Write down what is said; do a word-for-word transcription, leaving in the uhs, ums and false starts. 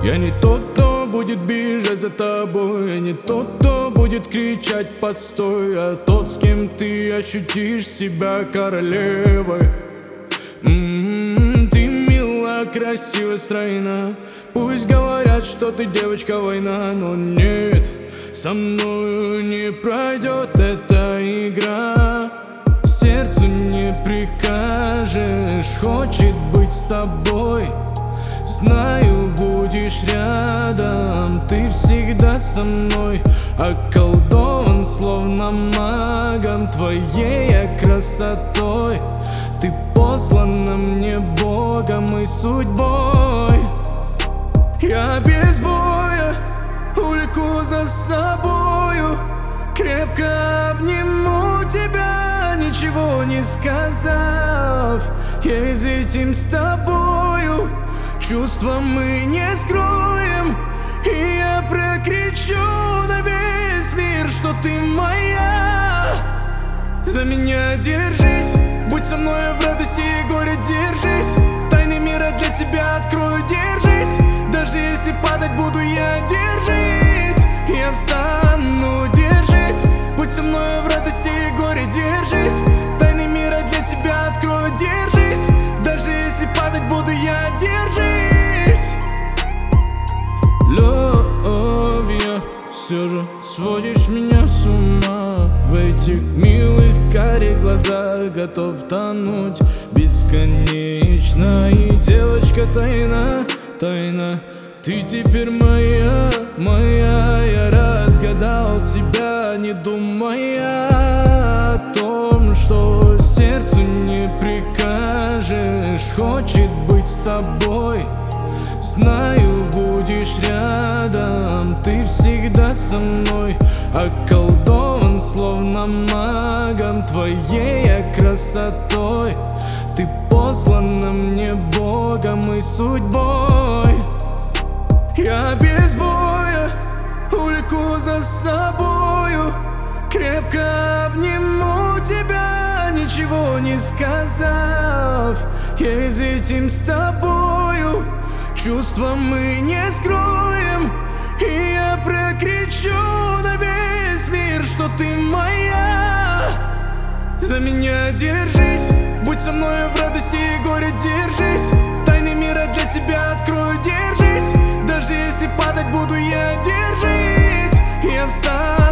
Я не тот, кто будет бежать за тобой, я не тот, кто будет кричать «постой», а тот, с кем ты ощутишь себя королевой. М-м-м, ты мила, красива, стройна. Пусть говорят, что ты девочка война, но нет, со мною не пройдет эта игра. Сердцу не прикажешь, хочет быть с тобой. Знаю, будешь рядом, ты всегда со мной. Околдован, словно магом, твоей я красотой. Ты послана мне Богом и судьбой. Я без боя увлеку за собою, крепко обниму тебя, ничего не сказав. Я ведь этим с тобою чувства мы не скроем, и я прокричу на весь мир, что ты моя. За меня держись, будь со мной в радости и горе, держись. Тайны мира для тебя открою, держись. Даже если падать буду я, держись. Я встану, держись. Будь со мной в радости и горе, держись. Тайны мира для тебя открою, держись. Даже если падать буду я, держись. Любовь, все же сводишь меня с ума. В этих милых карих глазах готов тонуть бесконечно. И девочка тайна, тайна, ты теперь моя, моя. Я разгадал тебя, не думая о том, что сердцу не прикажешь. Хочет быть с тобой. Знаю, будешь рядом, ты всегда со мной. Околдован, словно магом, твоей я красотой. Ты послана мне Богом и судьбой. Я без боя увлеку за собою, крепко обниму тебя, ничего не сказав. Я ведь этим с тобою чувства мы не скроем, и я прокричу на весь мир, что ты моя. За меня держись, будь со мной в радости и горе, держись. Тайны мира для тебя открою, держись. Даже если падать буду я, держись. Я встану.